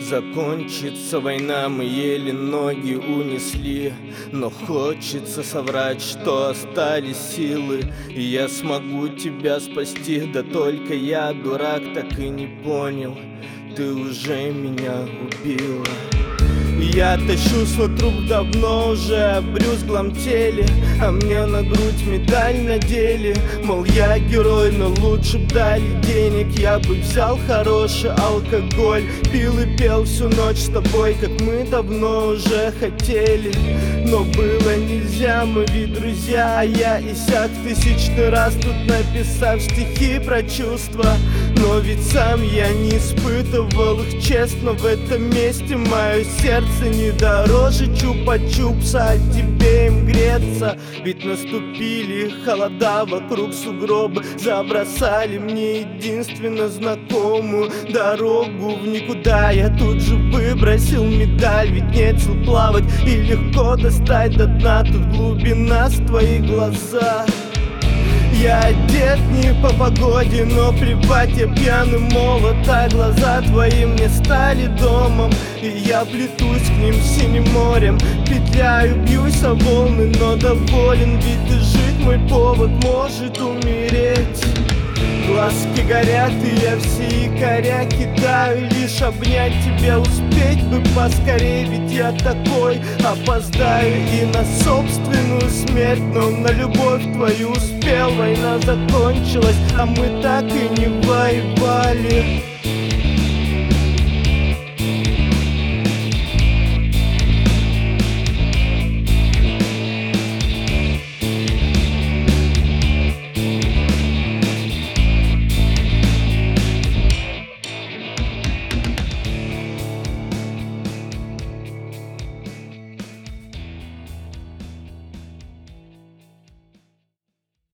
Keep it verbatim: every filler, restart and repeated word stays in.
Закончится война, мы еле ноги унесли, но хочется соврать, что остались силы, и я смогу тебя спасти. Да только я, дурак, так и не понял, ты уже меня убила. Я тащу свой труп давно уже в брюзглом теле, а мне на грудь медаль надели. Мол, я герой, но лучше б дали денег. Я бы взял хороший алкоголь, пил и пел всю ночь с тобой, как мы давно уже хотели. Но было нельзя, мы ведь друзья, а я и сяк тысячный раз тут написав стихи про чувства. Но ведь сам я не испытывал их честно. В этом месте мое сердце не дороже чупа-чупса, а тебе им греться. Ведь наступили холода, вокруг сугробы забросали мне единственно знакомую дорогу в никуда. Я тут же выбросил медаль, ведь нет сил плавать и легко достать до дна. Тут глубина с твои глаза. Я одет не по погоде, но плевать, я пьяный молод, а глаза твои мне стали домом. И я плетусь к ним синим морем, петляю, бьюсь о волны, но доволен, ведь и жить мой повод может умереть. Глазки горят, и я все якоря кидаю, лишь обнять тебя успеть бы поскорей. Ведь я такой опоздаю и на собственную смерть, но на любовь твою успел. Война закончилась, а мы так и не воевали.